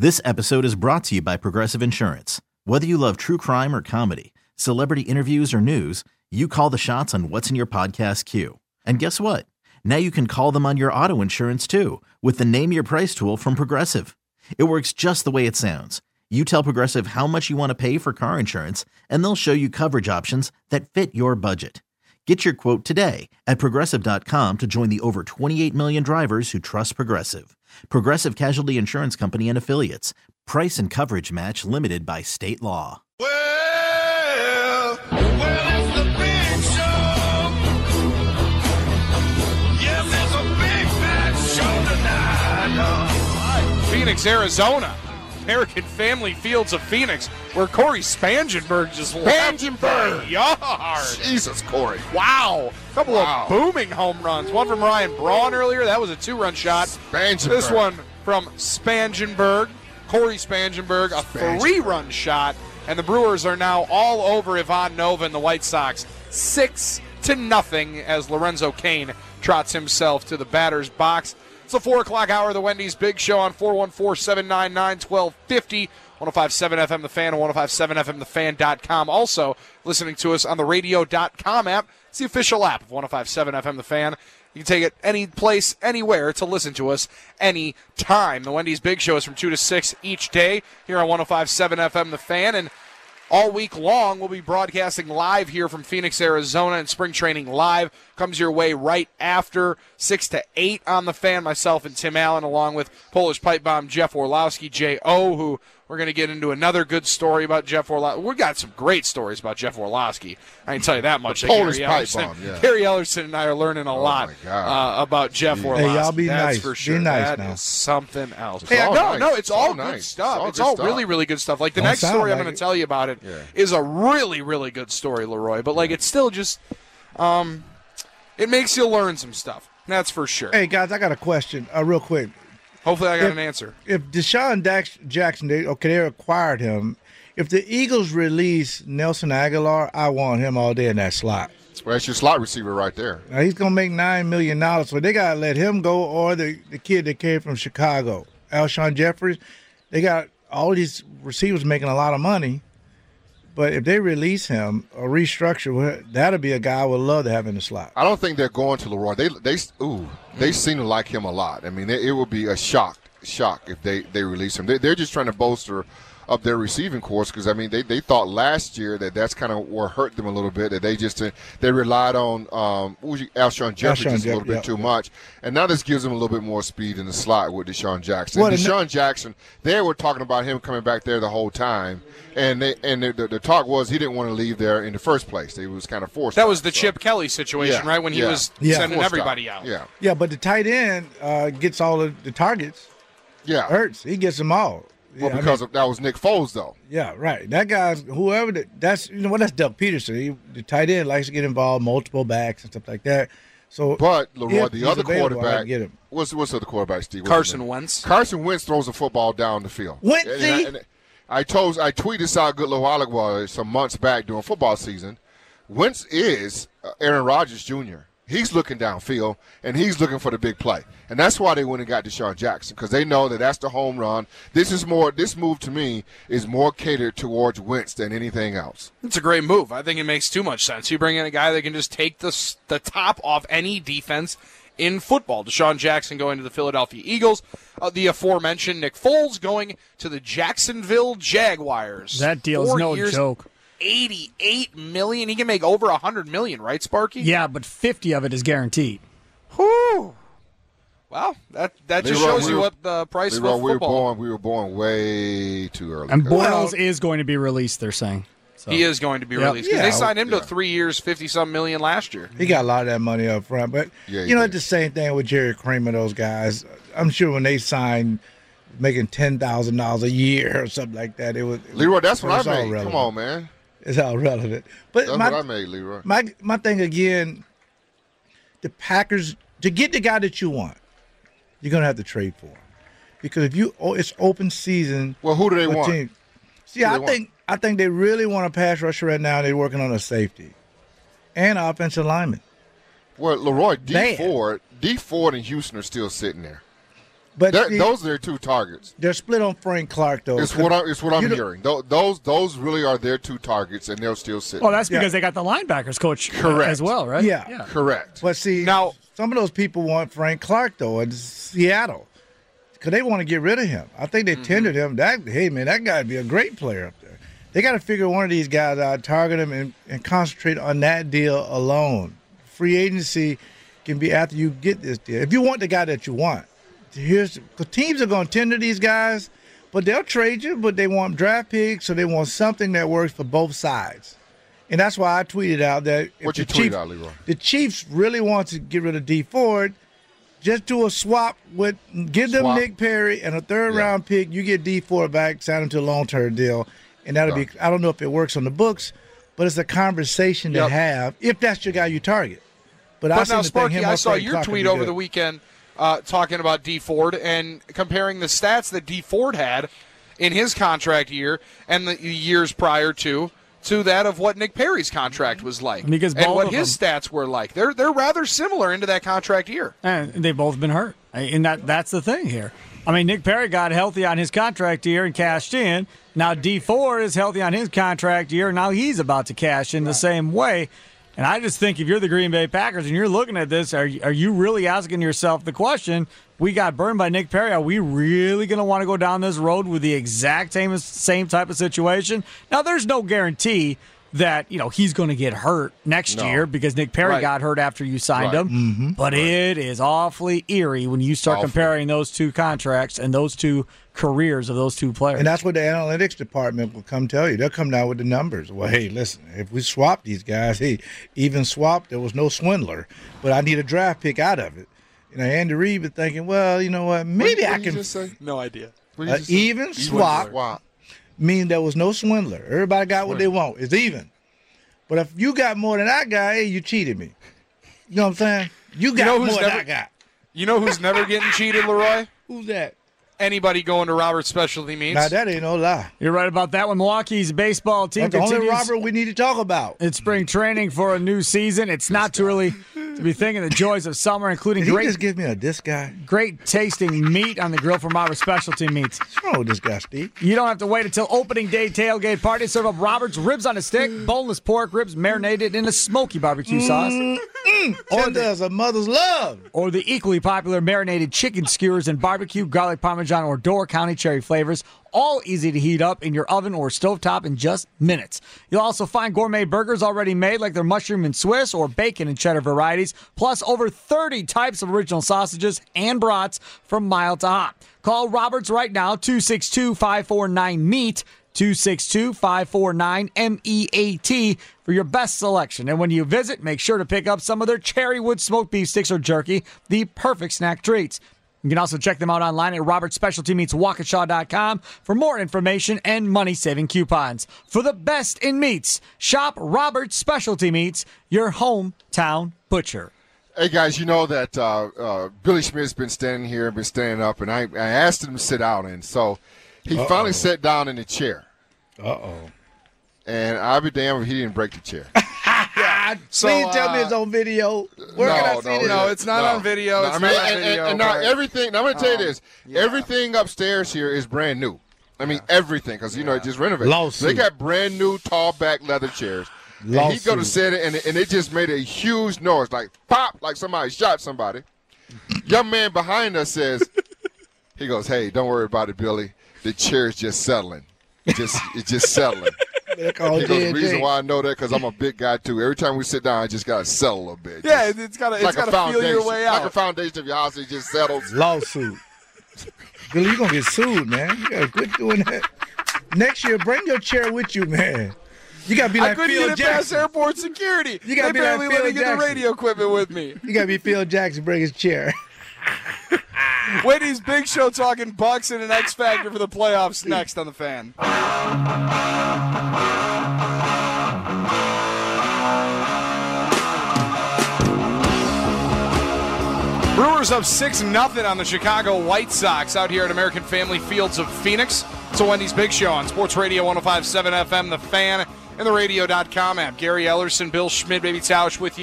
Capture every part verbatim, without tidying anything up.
This episode is brought to you by Progressive Insurance. Whether you love true crime or comedy, celebrity interviews or news, you call the shots on what's in your podcast queue. And guess what? Now you can call them on your auto insurance too with the Name Your Price tool from Progressive. It works just the way it sounds. You tell Progressive how much you want to pay for car insurance, and they'll show you coverage options that fit your budget. Get your quote today at Progressive dot com to join the over twenty-eight million drivers who trust Progressive. Progressive Casualty Insurance Company and Affiliates. Price and coverage match limited by state law. Well, well, it's the big show. Yes, it's a big fat show tonight. Phoenix, Arizona. American Family Fields of Phoenix, where Corey Spangenberg just Spangenberg. yard. Jesus, Corey. Wow. A couple Wow. of booming home runs. One from Ryan Braun earlier. That was a two-run shot. Spangenberg. This one from Spangenberg, Corey Spangenberg, a Spangenberg. three-run shot. And the Brewers are now all over Ivan Nova and the White Sox. Six to nothing as Lorenzo Cain trots himself to the batter's box. It's the four o'clock hour of the Wendy's Big Show on four one four, seven nine nine, one two five zero, one oh five point seven F M The Fan, and one oh five point seven F M the fan dot com. Also, listening to us on the radio dot com app. It's the official app of one oh five point seven F M The Fan. You can take it any place, anywhere to listen to us any time. The Wendy's Big Show is from two to six each day here on one oh five point seven F M The Fan, and all week long, we'll be broadcasting live here from Phoenix, Arizona, and Spring Training Live comes your way right after six to eight on The Fan. Myself and Tim Allen, along with Polish pipe bomb Jeff Orlowski, J O, who we're going to get into another good story about Jeff Orlowski. We've got some great stories about Jeff Orlowski. I can tell you that much. The Gary Polish pipe Ellerson, bomb, yeah. Gary Ellerson and I are learning a Oh, lot my God. uh, about Jeff Orlowski. Hey, y'all be That's nice. for Be sure. nice That now. is something else. It's Hey, all no, nice. no, it's, It's all, all good nice. stuff. It's all It's good all stuff. really, really good stuff. Like the Don't next sound story I'm like going it. to tell you about it is Yeah. a really, really good story, Leroy. But like, it's still just, um, it makes you learn some stuff. That's for sure. Hey, guys, I got a question uh, real quick. Hopefully, I got If- an answer. If Deshaun Dax- Jackson, they, okay, they acquired him. If the Eagles release Nelson Aguilar, I want him all day in that slot. Well, that's your slot receiver right there. Now, he's going to make nine million dollars, so they got to let him go, or the, the kid that came from Chicago, Alshon Jeffries. They got all these receivers making a lot of money, but if they release him or restructure, well, that'll be a guy I would love to have in the slot. I don't think they're going to Leroy. They they ooh they seem to like him a lot. I mean, it, it would be a shock shock if they, they release him. They, they're just trying to bolster up their receiving course because I mean they, they thought last year that that's kind of what hurt them a little bit, that they just uh, they relied on um what was you, Alshon Jeffrey Alshon just a little Jeff- bit yeah, too yeah. much, and now this gives them a little bit more speed in the slot with Deshaun Jackson. What, And and Deshaun Jackson, they were talking about him coming back there the whole time, and they and the, the, the talk was he didn't want to leave there in the first place. He was kind of forced. That out, was the so. Chip Kelly situation, Yeah, right? When he yeah. was Yeah. sending Forced everybody out. Yeah, Yeah, but the tight end uh, gets all of the targets. yeah. Hurts. He gets them all. Well, Yeah, I because mean- of, that was Nick Foles, though. Yeah, right. That guy's whoever. That, that's you know what. That's Doug Peterson. He, the tight end likes to get involved, multiple backs and stuff like that. So, But Leroy, if the he's other available, I quarterback, can get him. what's what's the other quarterback, Steve? What's his Carson name? Wentz. Carson Wentz throws the football down the field. Wentzy? And I, and I told, I tweeted this out a good little while ago, some months back during football season. Wentz is uh, Aaron Rodgers Junior He's looking downfield, and he's looking for the big play. And that's why they went and got Deshaun Jackson, because they know that that's the home run. This is more. This move, to me, is more catered towards Wentz than anything else. It's a great move. I think it makes too much sense. You bring in a guy that can just take the s- the top off any defense in football. Deshaun Jackson going to the Philadelphia Eagles. Uh, the aforementioned Nick Foles going to the Jacksonville Jaguars. That deal's Four no years, joke. eighty-eight million dollars. He can make over one hundred million dollars, right, Sparky? Yeah, but fifty of it is guaranteed. Whew. Well, that, that just Leroy, shows we you were- what the price Leroy, of we were football. born. We were born way too early. And Well- Boyles is going to be released, they're saying. So. He is going to be Yep. released because Yeah. they signed him Yeah. to three years, fifty-some million last year. He got a lot of that money up front. But Yeah, he you know, did. it's the same thing with Jerry Kramer. Those guys. I'm sure when they signed, making ten thousand dollars a year or something like that, it was Leroy, that's it what was I all made. relevant. Come on, man. It's all relevant. But That's my, what I made, Leroy. my my thing again, the Packers, to get the guy that you want, you're gonna have to trade for him. Because if you oh, it's open season. Well, who do they for want? teams. See, Who I they want? think I think they really want a pass rusher right now. They're working on a safety and an offensive lineman. Well, Leroy, D Man. Ford, D Ford and Houston are still sitting there. But That- see, those are their two targets. they're split on Frank Clark, though. It's what, I, it's what I'm You don't- hearing. Tho- Those those really are their two targets, and they'll still sit. Well, that's Yeah. because they got the linebackers coach uh, Correct. as well, right? Yeah. Correct. But see, Now- some of those people want Frank Clark, though, in Seattle, because they want to get rid of him. I think they Mm-hmm. tendered him. That Hey, man, that guy would be a great player up there. They got to figure one of these guys out, target him, and, and concentrate on that deal alone. Free agency can be after you get this deal. If you want the guy that you want. Here's because teams are going to tender these guys, but they'll trade you, but they want draft picks, so they want something that works for both sides. And that's why I tweeted out that if What you the tweeted Chiefs, out, Leroy? the Chiefs really want to get rid of D Ford, just do a swap with give them Swap. Nick Perry and a third Yeah. round pick. You get D Ford back, sign him to a long term deal, and that'll be. I don't know if it works on the books, but it's a conversation to Yep. have if that's your guy you target. But, I But seem now, to think Sparky, him I or saw Frank your Clark would tweet be over good. the weekend uh, talking about D Ford and comparing the stats that D Ford had in his contract year and the years prior to to that of what Nick Perry's contract was like, Because and both what of his them- stats were like. They're they're rather similar into that contract year. And they've both been hurt. And that that's the thing here. I mean, Nick Perry got healthy on his contract year and cashed in. Now D Ford is healthy on his contract year. Now he's about to cash in the same way. And I just think if you're the Green Bay Packers and you're looking at this, are, are you really asking yourself the question, we got burned by Nick Perry, are we really going to want to go down this road with the exact same same type of situation? Now, there's no guarantee that, you know, he's going to get hurt next No. year because Nick Perry Right. got hurt after you signed Right. him. But it is awfully eerie when you start Awful. comparing those two contracts and those two careers of those two players. And that's what the analytics department will come tell you. They'll come down with the numbers. Well, hey, listen, if we swap these guys, hey, even swap, there was no swindler, but I need a draft pick out of it. You know, Andy Reid was thinking, well, you know what, maybe What I did you can. just say? No idea. What did you Uh, just say? even swap Swap. mean there was no swindler. Everybody got what they want. It's even. But if you got more than I got, hey, you cheated me. You know what I'm saying? You got know who's more than never- I got. You know who's never getting cheated, Leroy? Who's that? Anybody going to Robert's Specialty Meats. Now, that ain't no lie. You're right about that one. Milwaukee's baseball team That's the only continues Robert we need to talk about. its spring training for a new season. It's not too early to be thinking the joys of summer, including Did he great just give me a this guy? great tasting meat on the grill from Robert's Specialty Meats. What's wrong with this guy, Steve? You don't have to wait until opening day tailgate party. Serve up Robert's ribs on a stick, boneless pork ribs marinated in a smoky barbecue sauce, Tender as a mother's love. or the equally popular marinated chicken skewers and barbecue, garlic parmesan, or Door County cherry flavors. All easy to heat up in your oven or stovetop in just minutes. You'll also find gourmet burgers already made, like their mushroom and Swiss or bacon and cheddar varieties, plus over thirty types of original sausages and brats from mild to hot. Call Roberts right now, two six two, five four nine, meat, two six two, five four nine, M E A T, for your best selection. And when you visit, make sure to pick up some of their Cherrywood smoked beef sticks or jerky, the perfect snack treats. You can also check them out online at Roberts Specialty Meats Waukesha dot com for more information and money-saving coupons. For the best in meats, shop Roberts Specialty Meats, your hometown butcher. Hey guys, you know that uh, uh, Billy Schmidt's been standing here and been standing up, and I, I asked him to sit down, and so he Uh-oh. finally sat down in the chair. Uh-oh. And I'll be damned if he didn't break the chair. So, Please tell me uh, it's on video. Where no, can I see no, this? No, it's not no. on video. No, It's I mean, not on and, and- video, and now but- everything. Now I'm going to tell you Um, this: yeah. everything upstairs here is brand new. I mean, everything, because you know it just renovated. Lawsuit. They got brand new tall back leather chairs. And he Lawsuit. go to sit it, and, and it just made a huge noise, like pop, like somebody shot somebody. Young man behind us says, he goes, "Hey, don't worry about it, Billy. The chair is just settling. It just it's just settling." They call He J goes, and the J. reason why I know that because I'm a big guy too. Every time we sit down, I just gotta settle a little bit. Yeah, Just it's got to like it's a got to feel your foundation, way like a out. foundation of your house. It just settles. Lawsuit. Billy, you're going to get sued, man. You got to quit doing that. Next year, bring your chair with you, man. You got to be I like couldn't Phil get it past Jackson. airport security. You gotta they be like barely Phil let me get the Jackson. radio equipment with me. You got to be Phil Jackson, bring his chair. Wendy's Big Show talking Bucks and an X Factor for the playoffs next on the Fan. Brewers up six nothing on the Chicago White Sox out here at American Family Fields of Phoenix. It's a Wendy's Big Show on Sports Radio one oh five point seven F M, The Fan, and the radio dot com app. Gary Ellerson, Bill Schmidt, Baby Tausch with you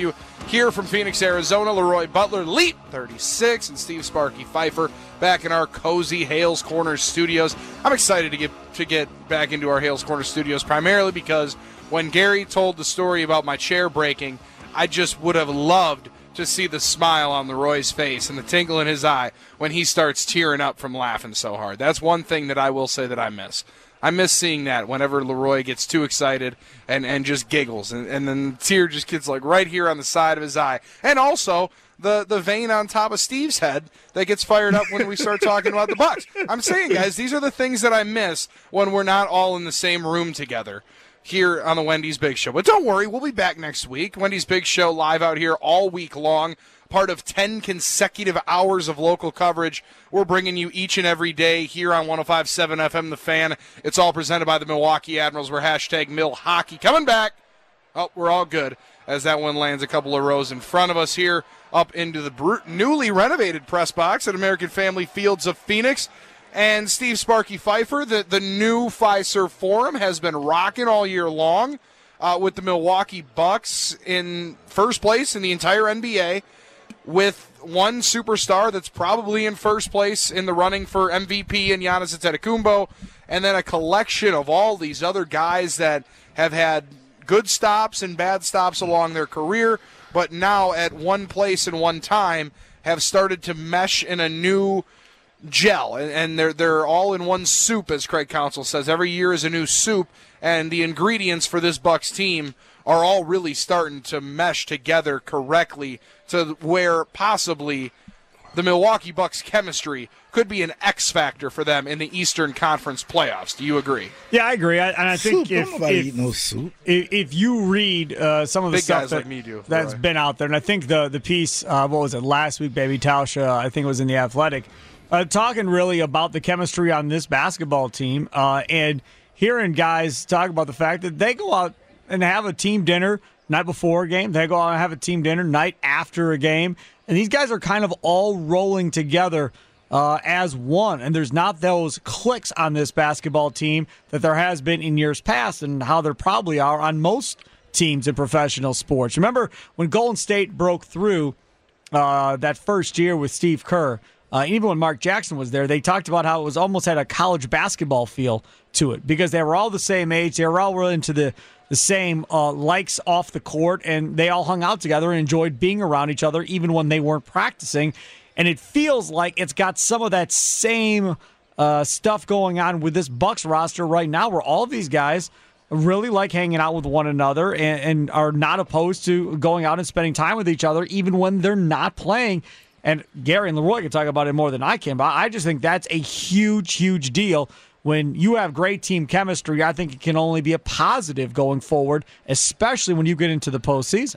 here from Phoenix, Arizona. Leroy Butler, Leap thirty-six, and Steve Sparky Pfeiffer back in our cozy Hales Corner studios. I'm excited to get to get back into our Hales Corner studios, primarily because when Gary told the story about my chair breaking, I just would have loved to see the smile on Leroy's face and the tinkle in his eye when he starts tearing up from laughing so hard. That's one thing that I will say that I miss. I miss seeing that whenever Leroy gets too excited and, and just giggles, and, and then the tear just gets like right here on the side of his eye. And also the, the vein on top of Steve's head that gets fired up when we start talking about the Bucks. I'm saying, guys, these are the things that I miss when we're not all in the same room together here on the Wendy's Big Show. But don't worry, we'll be back next week. Wendy's Big Show live out here all week long, part of ten consecutive hours of local coverage. We're bringing you each and every day here on one oh five point seven F M The Fan. It's all presented by the Milwaukee Admirals. We're hashtag Mill Hockey. Coming back. Oh, we're all good as that one lands a couple of rows in front of us here up into the br- newly renovated press box at American Family Fields of Phoenix. And Steve Sparky Pfeiffer, the, the new Fiserv Forum has been rocking all year long uh, with the Milwaukee Bucks in first place in the entire N B A, with one superstar that's probably in first place in the running for M V P in Giannis Antetokounmpo, and then a collection of all these other guys that have had good stops and bad stops along their career, but now at one place and one time have started to mesh in a new gel, and they're they're all in one soup, as Craig Counsell says. Every year is a new soup, and the ingredients for this Bucks team are all really starting to mesh together correctly to where possibly the Milwaukee Bucks chemistry could be an X factor for them in the Eastern Conference playoffs. Do you agree? Yeah, I agree. I, and I think soup. if, Nobody if, eat no soup. if if you read uh, some of the Big stuff guys that, like me do, that's Roy. been out there, and I think the the piece, uh, what was it, last week, Baby Tauscha, I think it was in The Athletic, uh, talking really about the chemistry on this basketball team, uh, and hearing guys talk about the fact that they go out and have a team dinner night before a game. They go out and have a team dinner night after a game. And these guys are kind of all rolling together uh, as one. And there's not those cliques on this basketball team that there has been in years past, and how there probably are on most teams in professional sports. Remember when Golden State broke through uh, that first year with Steve Kerr, uh, even when Mark Jackson was there, they talked about how it was almost had a college basketball feel to it because they were all the same age. They were all really into the the same uh, likes off the court, and they all hung out together and enjoyed being around each other even when they weren't practicing. And it feels like it's got some of that same uh, stuff going on with this Bucks roster right now, where all of these guys really like hanging out with one another and, and are not opposed to going out and spending time with each other even when they're not playing. And Gary and Leroy can talk about it more than I can, but I just think that's a huge, huge deal. When you have great team chemistry, I think it can only be a positive going forward, especially when you get into the postseason.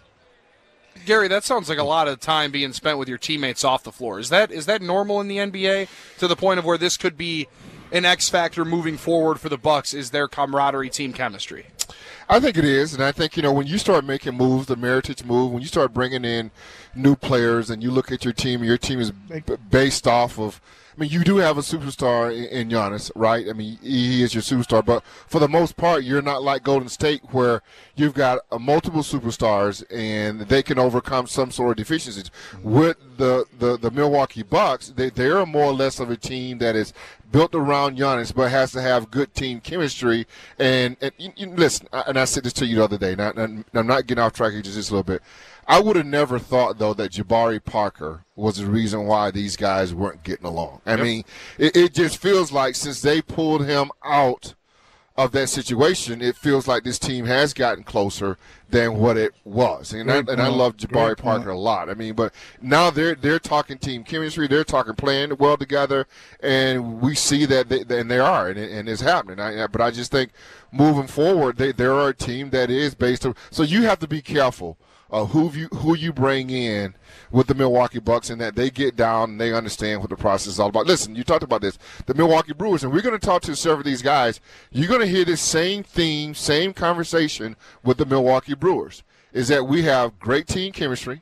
Gary, that sounds like a lot of time being spent with your teammates off the floor. Is that is that normal in the N B A to the point of where this could be an X factor moving forward for the Bucks? Is their camaraderie, team chemistry? I think it is, and I think, you know, when you start making moves, the Meritage move, when you start bringing in new players and you look at your team, your team is b- based off of, I mean, you do have a superstar in, in Giannis, right? I mean, he is your superstar, but for the most part, you're not like Golden State where you've got uh, multiple superstars and they can overcome some sort of deficiencies. With the, the, the Milwaukee Bucks, they, they're more or less of a team that is built around Giannis, but has to have good team chemistry. And, and you, you, listen, I, and I said this to you the other day, and, I, and I'm not getting off track here just a little bit. I would have never thought, though, that Jabari Parker was the reason why these guys weren't getting along. I yep. mean, it, it just feels like since they pulled him out of that situation, it feels like this team has gotten closer than what it was. And, I, and I love Jabari Parker a lot. I mean, but now they're they're talking team chemistry. They're talking playing well together, and we see that they, and they are, and, it, and it's happening. I, but I just think moving forward, they, they're a team that is based on – so you have to be careful Uh, who you who you bring in with the Milwaukee Bucks, and that they get down and they understand what the process is all about. Listen, you talked about this, the Milwaukee Brewers, and we're going to talk to several of these guys. You're going to hear this same theme, same conversation with the Milwaukee Brewers, is that we have great team chemistry,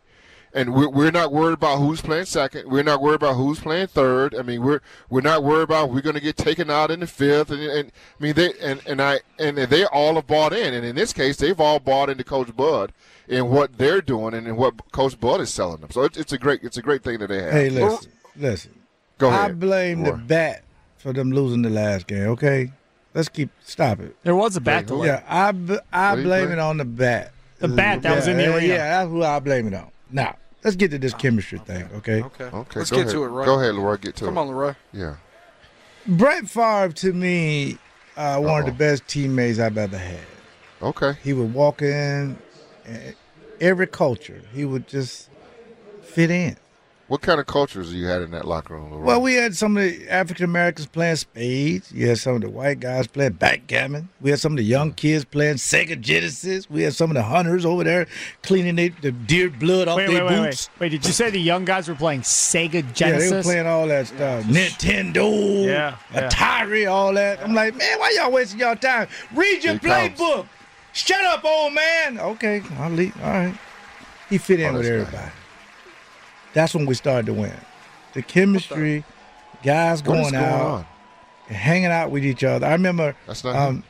and we're, we're not worried about who's playing second. We're not worried about who's playing third. I mean, we're we're not worried about we're going to get taken out in the fifth. And, and I mean, they and, and I and they all have bought in. And in this case, they've all bought into Coach Bud and what they're doing and what Coach Bud is selling them. So it's, it's a great it's a great thing that they have. Hey, listen, listen. Go ahead. I blame Roy. the bat for them losing the last game. Okay, let's keep stop it. There was a bat delay. Yeah, I b- I What blame you it on the bat. The bat that was in the Yeah, arena. Yeah, that's who I blame it on. Now, let's get to this chemistry thing, okay? Okay. Okay, Let's go get ahead. to it, Roy. Go ahead, Leroy. Get to Come it. on, Leroy. Yeah. Brett Favre, to me, uh, one of the Uh-oh. best teammates I've ever had. Okay. He would walk in, and every culture, he would just fit in. What kind of cultures you had in that locker room, Leroy? Well, we had some of the African Americans playing spades. You had some of the white guys playing backgammon. We had some of the young kids playing Sega Genesis. We had some of the hunters over there cleaning they, the deer blood off Wait, their wait, wait, boots. wait. Wait, did you say the young guys were playing Sega Yeah, Genesis? they were playing all that stuff. Nintendo, Yeah, yeah. Atari, all that. I'm like, man, why y'all wasting y'all time? Read your Here he comes. playbook. Shut up, old man. Okay, I'll leave. All right. He fit in Oh, with that's everybody. nice. That's when we started to win. The chemistry, guys What is going going out, on? and hanging out with each other. I remember. That's not um,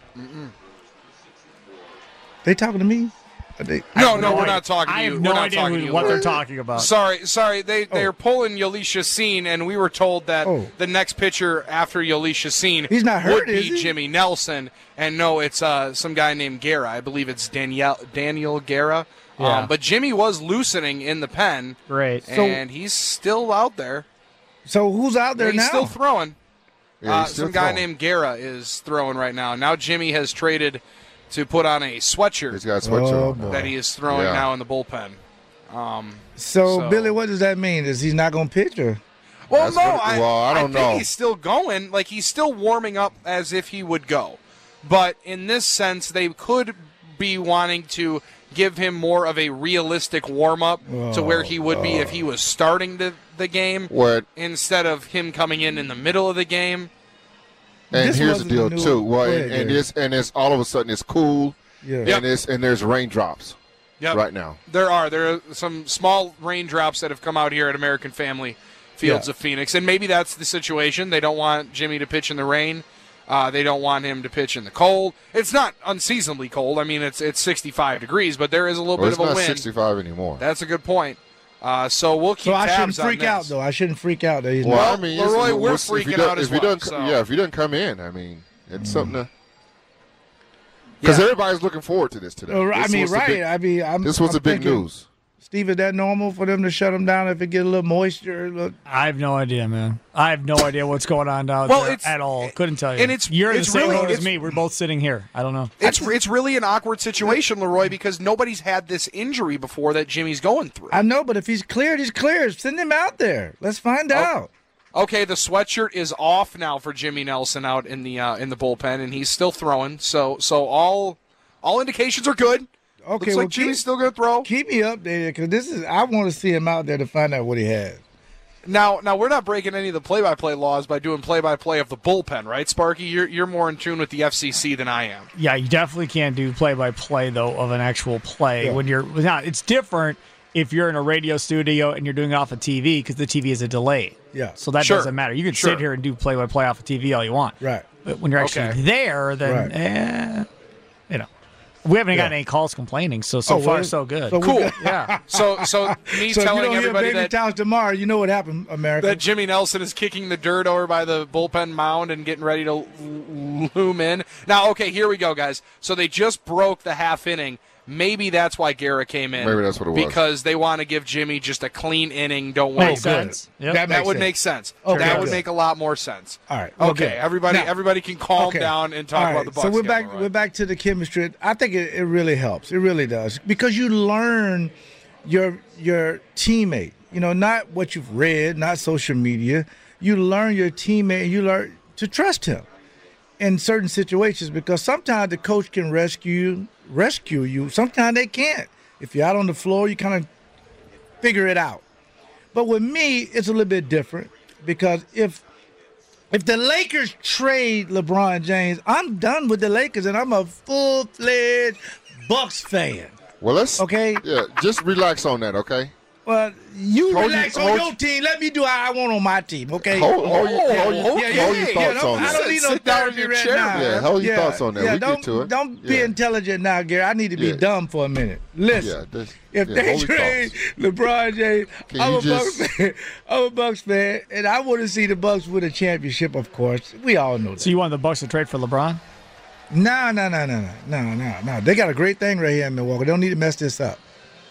They talking to me? Are they, No, no, we're not talking to I you. have no we're not idea talking who, to you. what Leroy. they're talking about. Sorry, sorry. They Oh. they're pulling Yalisha Seen, and we were told that Oh. the next pitcher after Yalisha Seen He's not hurt, would be is he? Jimmy Nelson. And no, it's uh, some guy named Guerra. I believe it's Danielle Daniel Guerra. Yeah. Um, but Jimmy was loosening in the pen, Great. So- and he's still out there. So who's out there he's now? still throwing. Yeah, uh, he's still some guy throwing. named Guerra is throwing right now. Now Jimmy has traded to put on a sweatshirt He's got a sweatshirt Oh, on now. boy. that he is throwing Yeah. now in the bullpen. Um, so, So- Billy, what does that mean? Is he not going to pitch or? Well, That's no, what- I, well, I don't think know. he's still going. Like, he's still warming up as if he would go. But in this sense, they could be wanting to give him more of a realistic warm-up to where he would be if he was starting the, the game What? instead of him coming in in the middle of the game. And This here's the wasn't deal the new- too. Well, Go and, ahead, and Gary. it's and it's all of a sudden it's cool, Yeah. Yep. and it's and there's raindrops Yep. right now. There are. There are some small raindrops that have come out here at American Family Fields Yeah. of Phoenix, and maybe that's the situation. They don't want Jimmy to pitch in the rain. Uh, they don't want him to pitch in the cold. It's not unseasonably cold. I mean, it's it's sixty-five degrees, but there is a little Well, bit it's of a not wind. sixty-five anymore. That's a good point. Uh, so we'll keep So I shouldn't tabs on freak out, this. though. I shouldn't freak out that he's well, not. I mean, Leroy, it's- we're if he freaking does- out as if he well, doesn't, so- Yeah, if he doesn't come in, I mean, it's something to. Because Yeah. everybody's looking forward to this today. Uh, I This mean, was the right. big- I mean, I'm, this was I'm the big thinking, news. Steve, is that normal for them to shut him down if it get a little moisture? a little- I have no idea, man. I have no idea what's going on down Well, there it's- at all. Couldn't tell you. and it's- You're in it's the same really- boat as it's- me. We're both sitting here. I don't know. It's it's really an awkward situation, Leroy, because nobody's had this injury before that Jimmy's going through. I know, but if he's cleared, he's cleared. Send him out there. Let's find out. Okay, the sweatshirt is off now for Jimmy Nelson out in the uh, in the bullpen, and he's still throwing. So so all all indications are good. Okay, Looks well, like Jimmy's keep, still going to throw. keep me updated because this is. I want to see him out there to find out what he has. Now, now we're not breaking any of the play-by-play laws by doing play-by-play of the bullpen, right, Sparky? You're you're more in tune with the F C C than I am. Yeah, you definitely can't do play-by-play though of an actual play Yeah. when you're. Now, it's different if you're in a radio studio and you're doing it off of T V because the T V is a delay. Yeah. So that Sure. doesn't matter. You can Sure. sit here and do play-by-play off of T V all you want. Right. But when you're actually Okay. there, then Right. eh, you know, we haven't Yeah. gotten any calls complaining. So so Oh, far well, so good. so we Cool. got- yeah. So so me So if you telling don't hear everybody Baby that Towns tomorrow, you know what happened, America. that Jimmy Nelson is kicking the dirt over by the bullpen mound and getting ready to l- loom in. Now, okay, here we go, guys. So they just broke the half inning. Maybe that's why Guerra came in. Maybe that's what it was. Because they want to give Jimmy just a clean inning. Don't Makes wait. sense. Yep. That That makes would sense. make sense. Okay, that would good. make a lot more sense. All right. well, Okay, good. everybody, Now- everybody can calm Okay. down and talk All about right, the Bucs. So we're back. schedule, right? We're back to the chemistry. I think it, it really helps. It really does because you learn your your teammate. You know, not what you've read, not social media. You learn your teammate. And you learn to trust him in certain situations because sometimes the coach can rescue rescue you. Sometimes they can't. If you're out on the floor, you kind of figure it out. But with me, it's a little bit different because if if the Lakers trade LeBron James, I'm done with the Lakers and I'm a full-fledged Bucks fan. Well, let's Okay. Yeah, just relax on that, okay? Well, you Hold relax you- on hold your you- team. Let me do what I want on my team, okay? Hold, hold, your, Oh, hold, your, okay. hold your Yeah, thoughts don't, on I that. don't need no Sit down in therapy your right chair, now. Yeah, hold your yeah, thoughts on that. Yeah, We don't, get to it. Don't be Yeah. intelligent now, Gary. I need to be Yeah. dumb for a minute. Listen, Yeah, this- if yeah, they hold your trade thoughts. LeBron James, Can I'm you a just- Bucks fan. I'm a Bucks fan, and I want to see the Bucks win a championship. Of course, we all know that. So you want the Bucks to trade for LeBron? No, no, no, no, no, no, no, no. They got a great thing right here in Milwaukee. They don't need to mess this up.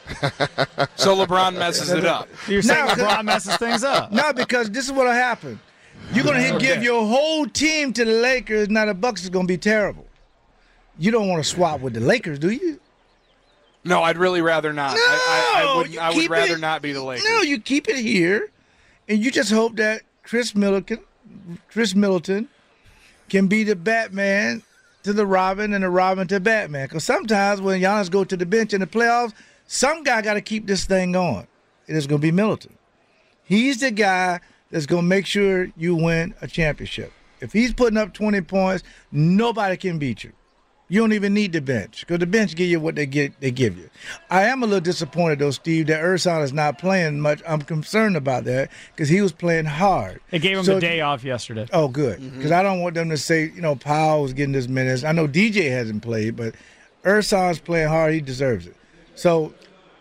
So LeBron messes it up. You're saying No, 'cause- LeBron messes things up. No, because this is what'll happen. You're gonna hit, give your whole team to the Lakers. Now the Bucks is gonna be terrible. You don't want to swap with the Lakers, do you? No, I'd really rather not. No, I, I, I would, you I would keep rather it- not be the Lakers. No, you keep it here, and you just hope that Chris Middleton, Chris Middleton, can be the Batman to the Robin and the Robin to Batman. Because sometimes when Giannis go to the bench in the playoffs, some guy got to keep this thing going. It is going to be Middleton. He's the guy that's going to make sure you win a championship. If he's putting up twenty points, nobody can beat you. You don't even need the bench because the bench give you what they get. They give you. I am a little disappointed though, Steve, that Ersan is not playing much. I'm concerned about that because he was playing hard. They gave him So- the day off yesterday. Oh, good. Because I don't want them to say, you know, Powell was getting this minutes. I know D J hasn't played, but Ersan's playing hard. He deserves it. So,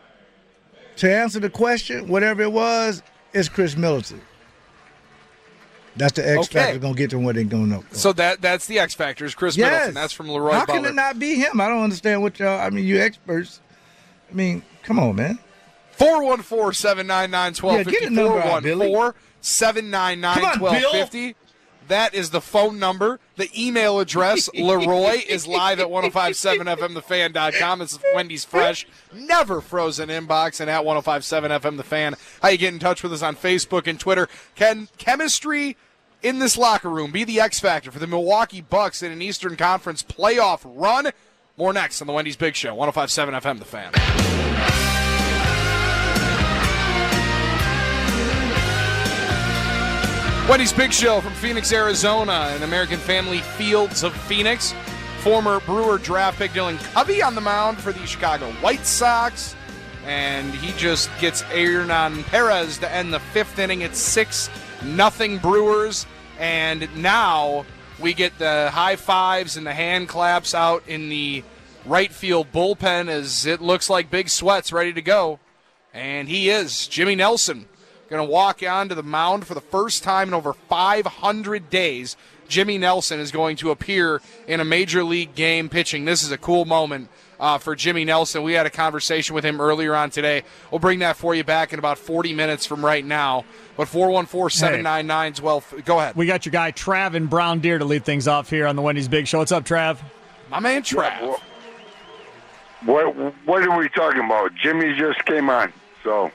to answer the question, whatever it was, it's Chris Middleton. That's the X Okay. factor going to get them where they're going to go. So that that's the X Factor is Chris Yes. Middleton. That's from Leroy How Butler. can it not be him? I don't understand what y'all, I mean, you experts. I mean, come on, man. four one four, seven nine nine, one two Yeah, five get zero. the number out, Billy. four one four, seven nine nine, Come on, one two five Bill. zero. That is the phone number. The email address, Leroy, is live at ten fifty-seven F M the fan dot com. It's Wendy's Fresh, never frozen inbox, and at ten fifty-seven F M the Fan. How you get in touch with us on Facebook and Twitter. Can chemistry in this locker room be the X factor for the Milwaukee Bucks in an Eastern Conference playoff run? More next on the Wendy's Big Show, ten fifty-seven F M the Fan. Wendy's Big Show from Phoenix, Arizona, and American Family Fields of Phoenix. Former Brewer draft pick Dylan Covey on the mound for the Chicago White Sox. And he just gets Hernan Perez to end the fifth inning. It's six nothing Brewers. And now we get the high fives and the hand claps out in the right field bullpen as it looks like Big Sweat's ready to go. And he is. Jimmy Nelson going to walk onto the mound for the first time in over five hundred days. Jimmy Nelson is going to appear in a major league game pitching. This is a cool moment uh, for Jimmy Nelson. We had a conversation with him earlier on today. We'll bring that for you back in about forty minutes from right now. But four one four, seven nine nine, one two, go ahead. We got your guy Trav in Brown Deer to lead things off here on the Wendy's Big Show. What's up, Trav? My man Trav. What what are we talking about? Jimmy just came on, so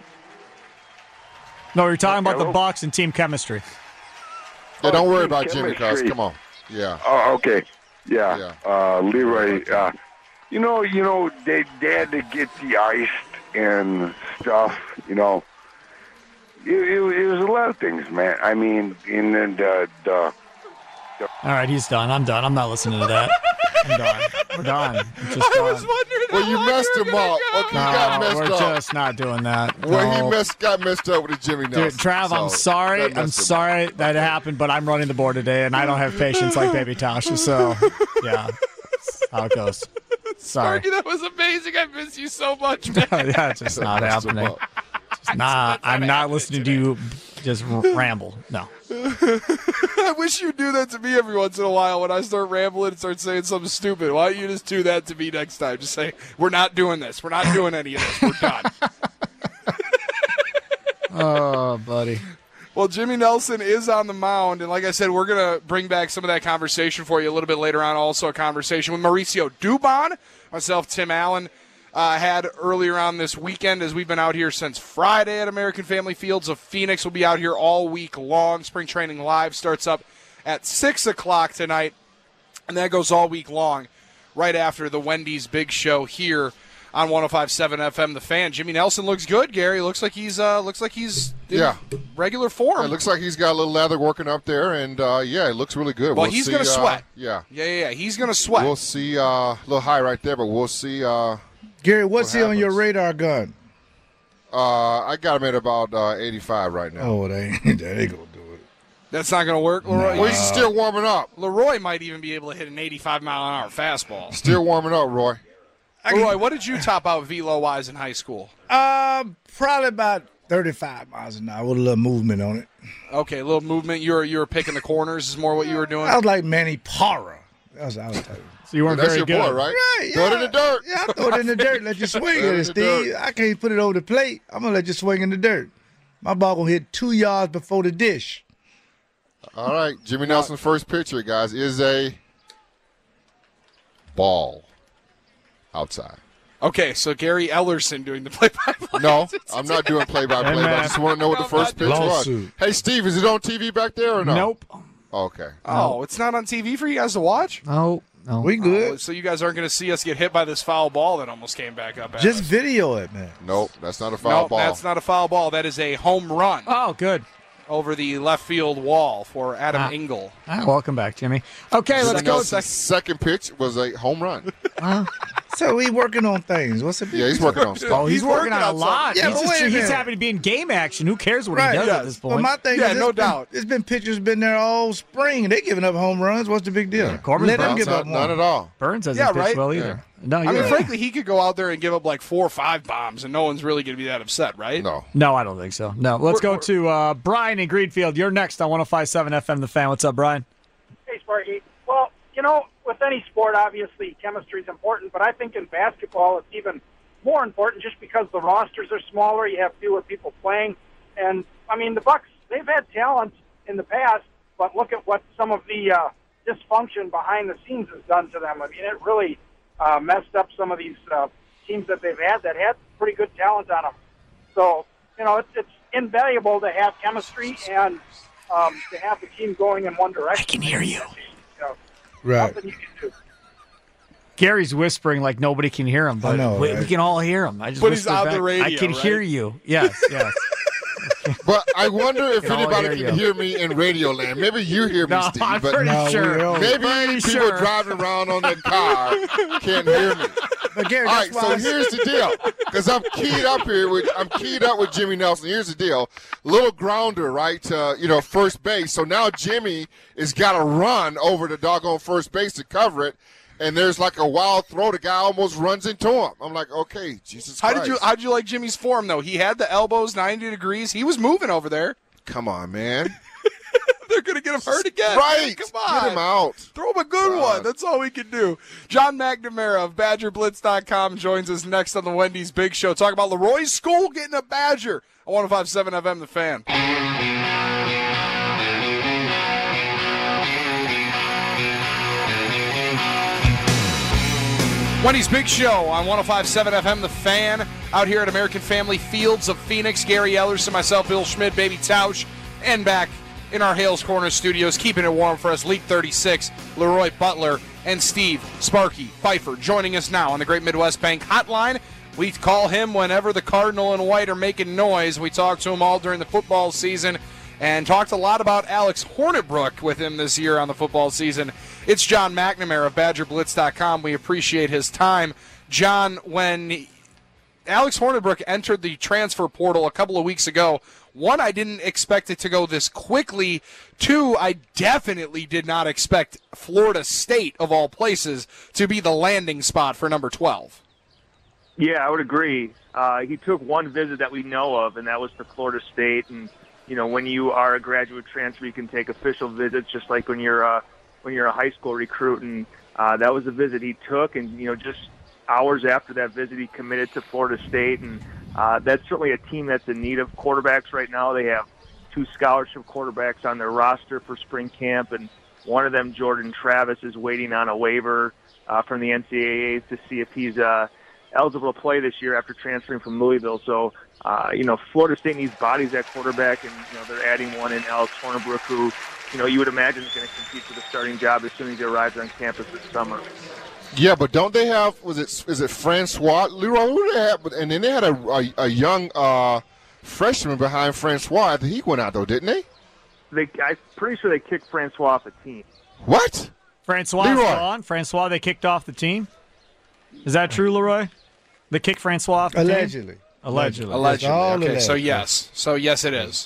No, you're talking about Hello? the Bucks and team chemistry. Yeah, don't worry team about Jimmy, cuz. chemistry. Come on. Yeah. oh, okay, yeah. Yeah. Uh, Leroy, uh, you know, you know, they, they had to get the iced and stuff. You know, it, it, it was a lot of things, man. I mean, and then the the. All right, he's done. I'm done. I'm not listening to that. I'm done. We're done. It's just I was done. wondering Well, how you long messed you were him gonna up. go. Okay, you got No, messed we're up. just not doing that. Well, No. he messed, got messed up with the Jimmy Nelson. Dude, Trav, I'm so sorry. that I'm messed him up. sorry that it happened, but I'm running the board today, and I don't have patience like Baby Tasha. So, yeah, that's how it goes. Sorry. Sparky, that was amazing. I miss you so much, man. yeah, it's just not Messed him happening. up. Just not, That's not I'm not happening listening to you just r- ramble. No. I wish you'd do that to me every once in a while when I start rambling and start saying something stupid. Why don't you just do that to me next time? Just say, we're not doing this. We're not doing any of this. We're done. Oh, buddy. Well, Jimmy Nelson is on the mound, and like I said, we're going to bring back some of that conversation for you a little bit later on. Also a conversation with Mauricio Dubon, myself, Tim Allen, uh, had earlier on this weekend as we've been out here since Friday at American Family Fields of Phoenix. We'll be out here all week long. Spring Training Live starts up at six o'clock tonight, and that goes all week long right after the Wendy's Big Show here on ten fifty-seven F M The Fan. Jimmy Nelson looks good, Gary. Looks like he's uh, looks like he's in Yeah. regular form. It looks like he's got a little lather working up there, and uh, yeah, it looks really good. Well, We'll he's see, gonna uh, sweat. Yeah, Yeah, yeah, yeah. He's going to sweat. we'll see. Uh, a little high right there, but we'll see. Uh, Gary, what's What he on your happens? radar gun? Uh, I got him at about uh, eighty-five right now. Oh, they they ain't gonna do it. That's not going to work, Leroy. Well, he's still warming up. Leroy might even be able to hit an eighty-five mile an hour fastball. Still warming up, Roy. Leroy, what did you top out velo-wise in high school? Um, probably about thirty-five miles an hour with a little movement on it. Okay, a little movement. You were you were picking the corners is more what you were doing. I was like Manny Parra. That was what I was telling you. So you weren't That's very your good. boy, right? Right, Throw it in yeah. the dirt. Yeah, I throw it in the dirt. Let you swing Throw it at in it, the dirt. Steve. I can't put it over the plate. I'm gonna let you swing in the dirt. My ball gonna hit two yards before the dish. All right, Jimmy Nelson's first pitcher, guys, is a ball outside. Okay, so Gary Ellerson doing the play-by-play. No, I'm not doing play-by-play. But I just want to know what the No, first not pitch Lawsuit. was. Hey, Steve, is it on T V back there or no? Nope. Okay. Oh, it's not on T V for you guys to watch? No. No. We Oh, good. so you guys aren't going to see us get hit by this foul ball that almost came back up at Just us. video it, man. Nope, that's not a foul No, ball. that's not a foul ball. That is a home run Oh, good. over the left field wall for Adam Ah. Engel. Ah, welcome back, Jimmy. Okay, Jimmy let's go. Nelson's second pitch was a home run. So we working on things. What's the big Yeah, he's working on Oh, stuff. he's, He's working, working on a on lot. something. he's Yeah, just, but wait a he's minute. happy to be in game action. Who cares what Right, he does yes. at this But point? my thing Yeah, is, no it's been- doubt. It's been pitchers been there all spring, and they giving up home runs. What's the big deal? Corbin Let them Burns, give Not- up none one. at all. Burns hasn't Yeah, pitched right? well either. No, I you're mean, right. frankly, he could go out there and give up like four or five bombs, and no one's really going to be that upset, right? No. No, I don't think so. No. Let's We're- go to uh, Brian in Greenfield. You're next on one oh five point seven F M The Fan. What's up, Brian? Hey, Sparky. Well, you know, with any sport, obviously, chemistry is important, but I think in basketball it's even more important just because the rosters are smaller, you have fewer people playing. And, I mean, the Bucks, they've had talent in the past, but look at what some of the uh, dysfunction behind the scenes has done to them. I mean, it really uh, messed up some of these uh, teams that they've had that had pretty good talent on them. So, you know, it's, it's invaluable to have chemistry and um, to have the team going in one direction. I can hear you. So, Right. nothing you can do. Gary's whispering like nobody can hear him, but know, we, right? we can all hear him. I just But he's whispered on the back, radio, I can right? hear you. Yes, yes. But I wonder if Can all anybody hear can you. hear me in radio land. Maybe you hear me, No, Steve, I'm but pretty No, we sure. all- maybe pretty people sure. driving around on their car can't hear me. But Gary, All that's right, so why I- here's the deal. Because I'm keyed up here with I'm keyed up with Jimmy Nelson. Here's the deal. Little grounder, right, to, you know, first base. So now Jimmy has got to run over the doggone first base to cover it. And there's like a wild throw. The guy almost runs into him. I'm like, okay, Jesus How Christ. did you How did you like Jimmy's form though? He had the elbows ninety degrees. He was moving over there. Come on, man. They're gonna get him hurt again. Right. Come on. Get him out. Throw him a good God. one. That's all we can do. John McNamara of Badger Blitz dot com joins us next on the Wendy's Big Show. Talk about Leroy's school getting a Badger on one oh five point seven F M The Fan. Wendy's Big Show on one oh five point seven F M The Fan. Out here at American Family Fields of Phoenix. Gary Ellerson, myself, Bill Schmidt, Baby Tausch, and back in our Hales Corner studios, keeping it warm for us, League thirty-six, Leroy Butler and Steve Sparky Pfeiffer joining us now on the Great Midwest Bank Hotline. We call him whenever the Cardinal and White are making noise. We talk to him all during the football season and talked a lot about Alex Hornibrook with him this year on the football season. It's John McNamara of Badger Blitz dot com. We appreciate his time. John, when Alex Hornibrook entered the transfer portal a couple of weeks ago, one, I didn't expect it to go this quickly. Two, I definitely did not expect Florida State, of all places, to be the landing spot for number twelve. Yeah, I would agree. Uh, he took one visit that we know of, and that was to Florida State. And you know, when you are a graduate transfer, you can take official visits, just like when you're uh, when you're a high school recruit. And uh, that was a visit he took, and you know, just hours after that visit, he committed to Florida State. And uh, that's certainly a team that's in need of quarterbacks right now. They have two scholarship quarterbacks on their roster for spring camp, and one of them, Jordan Travis, is waiting on a waiver uh, from the N C double A to see if he's uh, eligible to play this year after transferring from Louisville. So, uh, you know, Florida State needs bodies at quarterback, and, you know, they're adding one in Alex Hornibrook, who, you know, you would imagine is going to compete for the starting job as soon as he arrives on campus this summer. Yeah, but don't they have, was it, is it Francois? Leroy, who do they have? And then they had a, a, a young uh, freshman behind Francois after he went out, though, didn't they? They, I'm pretty sure they kicked Francois off the team. What? Francois Leroy. on. Francois, they kicked off the team. Is that true, Leroy? They kicked Francois off the Allegedly. team? Allegedly. Allegedly. all Okay, alleged. so yes. So yes, it is.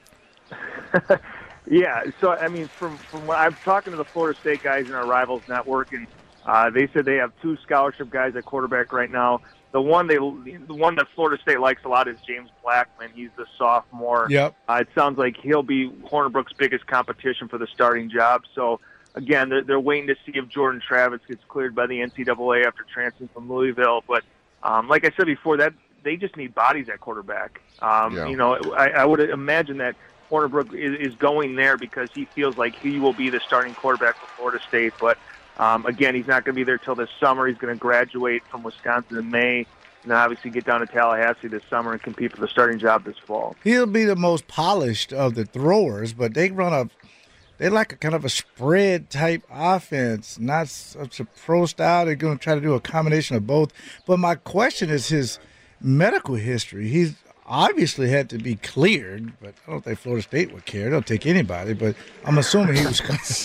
Yeah, so I mean, from from what I'm talking to the Florida State guys in our Rivals Network, and uh, they said they have two scholarship guys at quarterback right now. The one they, the one that Florida State likes a lot is James Blackman. He's the sophomore. Yep. Uh, it sounds like he'll be Hornibrook's biggest competition for the starting job. So again, they're, they're waiting to see if Jordan Travis gets cleared by the N C double A after transferring from Louisville. But um, like I said before, that they just need bodies at quarterback. Um, Yeah. You know, I, I would imagine that Hornibrook is, is going there because he feels like he will be the starting quarterback for Florida State. But, um, again, he's not going to be there till this summer. He's going to graduate from Wisconsin in May and then obviously get down to Tallahassee this summer and compete for the starting job this fall. He'll be the most polished of the throwers, but they run a they like a kind of a spread type offense, not such a pro style. They're going to try to do a combination of both. But my question is his medical history. He's obviously had to be cleared, but I don't think Florida State would care. They'll take anybody, but I'm assuming he was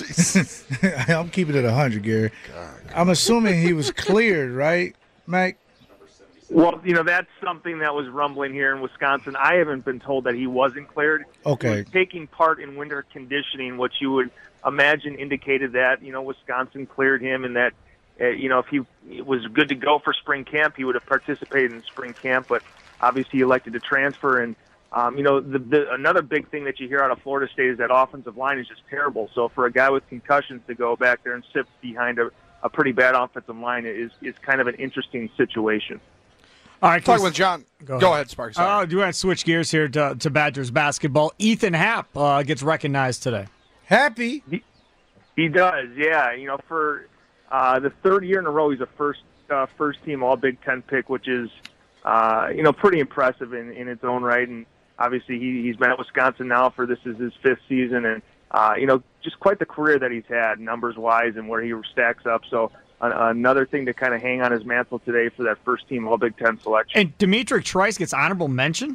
– I'm keeping it one hundred, Gary. I'm assuming he was cleared, right, Mike? Well, you know, that's something that was rumbling here in Wisconsin. I haven't been told that he wasn't cleared. Okay. He was taking part in winter conditioning, which you would imagine indicated that, you know, Wisconsin cleared him and that, uh, you know, if he was good to go for spring camp, he would have participated in spring camp, but obviously he elected to transfer. And, um, you know, the, the, another big thing that you hear out of Florida State is that offensive line is just terrible. So for a guy with concussions to go back there and sit behind a, a pretty bad offensive line is, is kind of an interesting situation. All right, Talking with John. Go ahead, Go ahead Sparks. Oh, do you want to switch gears here to, to Badgers basketball? Ethan Happ uh, gets recognized today. Happy? He, he does, yeah. You know, for uh, the third year in a row, he's a first uh, first team All Big Ten pick, which is uh, you know pretty impressive in, in its own right. And obviously, he, he's been at Wisconsin now for this is his fifth season, and uh, you know just quite the career that he's had, numbers wise, and where he stacks up. So. Another thing to kind of hang on his mantle today for that first team All Big Ten selection. And Demetric Trice gets honorable mention?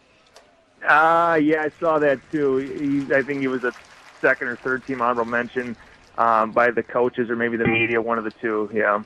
Uh, yeah, I saw that too. He, I think he was a second or third team honorable mention um, by the coaches or maybe the media, one of the two, yeah.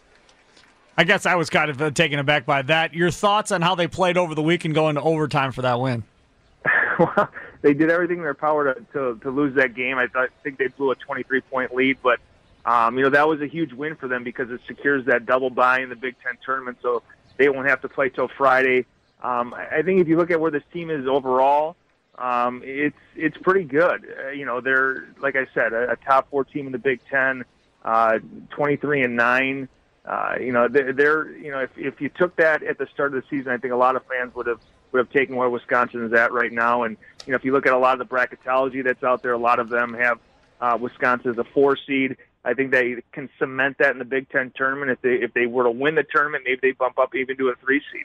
I guess I was kind of uh, taken aback by that. Your thoughts on how they played over the weekend going to overtime for that win? Well, they did everything in their power to, to, to lose that game. I, thought, I think they blew a twenty-three point lead, but Um, you know, that was a huge win for them because it secures that double bye in the Big Ten tournament, so they won't have to play till Friday. Um, I think if you look at where this team is overall, um, it's it's pretty good. Uh, you know, they're, like I said, a, a top four team in the Big Ten, uh, twenty-three and nine. Uh, you know, they're, they're you know, if if you took that at the start of the season, I think a lot of fans would have would have taken where Wisconsin is at right now. And you know, if you look at a lot of the bracketology that's out there, a lot of them have uh, Wisconsin as a four seed. I think they can cement that in the Big Ten tournament. If they if they were to win the tournament, maybe they bump up even to a three seed.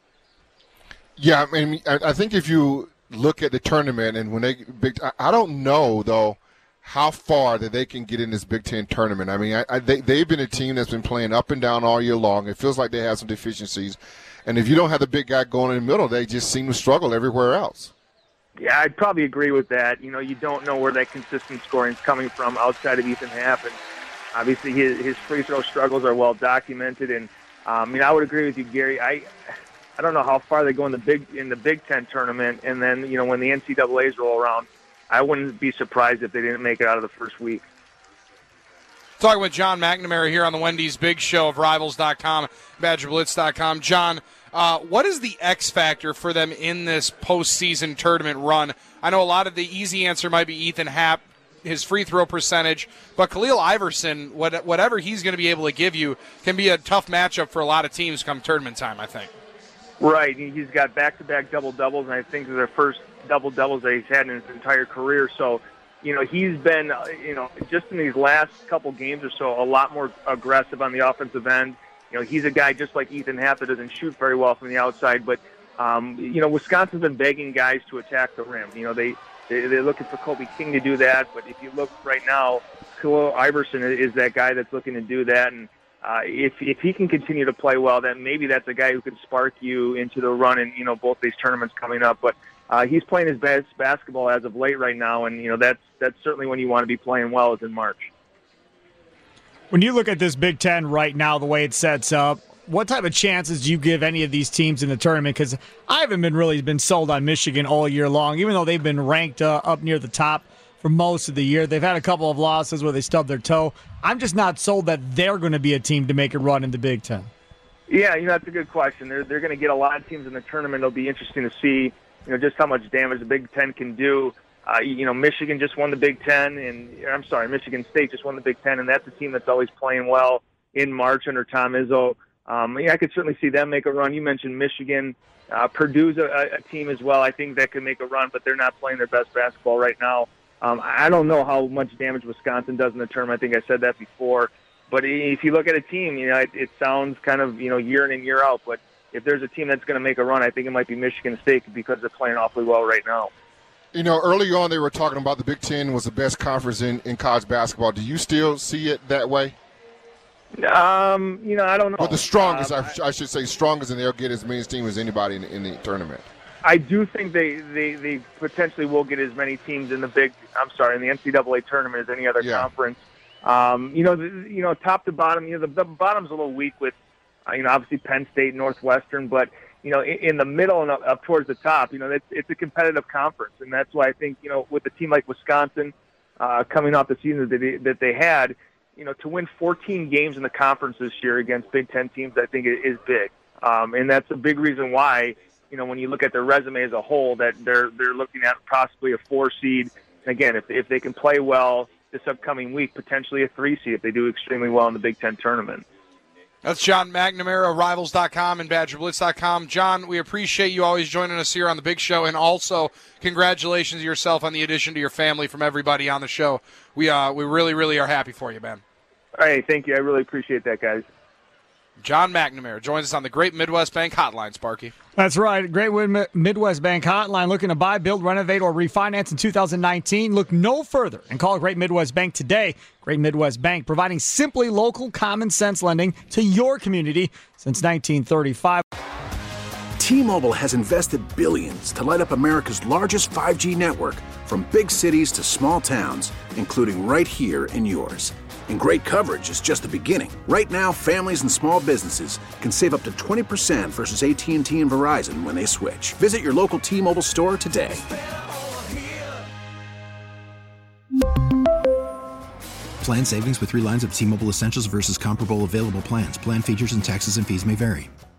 Yeah, I mean, I, I think if you look at the tournament and when they big, I, I don't know though how far that they can get in this Big Ten tournament. I mean, I, I, they they've been a team that's been playing up and down all year long. It feels like they have some deficiencies, and if you don't have the big guy going in the middle, they just seem to struggle everywhere else. Yeah, I'd probably agree with that. You know, you don't know where that consistent scoring is coming from outside of Ethan Happ, and obviously his, his free throw struggles are well documented. And um, I mean, I would agree with you, Gary. I I don't know how far they go in the big in the Big Ten tournament, and then you know when the N C double A's roll around, I wouldn't be surprised if they didn't make it out of the first week. Talking with John McNamara here on the Wendy's Big Show of Rivals dot com, Badger Blitz dot com. John, uh, what is the X factor for them in this postseason tournament run? I know a lot of the easy answer might be Ethan Happ, his free throw percentage, but Khalil Iverson, what, whatever he's going to be able to give you, can be a tough matchup for a lot of teams come tournament time, I think. Right. He's got back-to-back double-doubles, and I think they're the first double-doubles that he's had in his entire career. So, you know, he's been, you know, just in these last couple games or so, a lot more aggressive on the offensive end. You know, he's a guy just like Ethan Happ that doesn't shoot very well from the outside, but, um, you know, Wisconsin's been begging guys to attack the rim. You know, they, they, they're looking for Kobe King to do that, but if you look right now, Khalil Iverson is that guy that's looking to do that, and uh, if if he can continue to play well, then maybe that's a guy who can spark you into the run in, you know, both these tournaments coming up. But uh, he's playing his best basketball as of late right now, and, you know, that's, that's certainly when you want to be playing well is in March. When you look at this Big Ten right now, the way it sets up, what type of chances do you give any of these teams in the tournament? Because I haven't been really been sold on Michigan all year long, even though they've been ranked uh, up near the top for most of the year. They've had a couple of losses where they stubbed their toe. I'm just not sold that they're going to be a team to make a run in the Big Ten. Yeah, you know, that's a good question. They're they're going to get a lot of teams in the tournament. It'll be interesting to see, you know, just how much damage the Big Ten can do. Uh, you know, Michigan just won the Big Ten, and I'm sorry, Michigan State just won the Big Ten, and that's a team that's always playing well in March under Tom Izzo. Um, yeah, I could certainly see them make a run. You mentioned Michigan. Uh, Purdue's a, a team as well. I think that could make a run, but they're not playing their best basketball right now. Um, I don't know how much damage Wisconsin does in the tournament. I think I said that before. But if you look at a team, you know, it, it sounds kind of, you know, year in and year out. But if there's a team that's going to make a run, I think it might be Michigan State because they're playing awfully well right now. You know, early on they were talking about the Big Ten was the best conference in, in college basketball. Do you still see it that way? Um, you know, I don't know. But the strongest, um, I, I should say strongest, and they'll get as many teams as anybody in, in the tournament. I do think they, they, they potentially will get as many teams in the big, I'm sorry, in the N C double A tournament as any other yeah. conference. Um, you know, the, you know, top to bottom, you know, the, the bottom's a little weak with, uh, you know, obviously Penn State, Northwestern, but, you know, in, in the middle and up, up towards the top, you know, it's, it's a competitive conference. And that's why I think, you know, with a team like Wisconsin uh, coming off the season that they, that they had, you know, to win fourteen games in the conference this year against Big Ten teams, I think it is big. Um, and that's a big reason why, you know, when you look at their resume as a whole, that they're they're looking at possibly a four seed. And again, if if they can play well this upcoming week, potentially a three seed if they do extremely well in the Big Ten tournament. That's John McNamara of Rivals dot com and Badger Blitz dot com. John, we appreciate you always joining us here on the Big Show, and also congratulations to yourself on the addition to your family from everybody on the show. We uh we really, really are happy for you, man. All right, thank you. I really appreciate that, guys. John McNamara joins us on the Great Midwest Bank Hotline, Sparky. That's right. Great Midwest Bank Hotline. Looking to buy, build, renovate, or refinance in two thousand nineteen? Look no further and call Great Midwest Bank today. Great Midwest Bank, providing simply local, common-sense lending to your community since nineteen thirty-five. T-Mobile has invested billions to light up America's largest five G network, from big cities to small towns, including right here in yours. And great coverage is just the beginning. Right now, families and small businesses can save up to twenty percent versus A T and T and Verizon when they switch. Visit your local T-Mobile store today. Plan savings with three lines of T-Mobile Essentials versus comparable available plans. Plan features and taxes and fees may vary.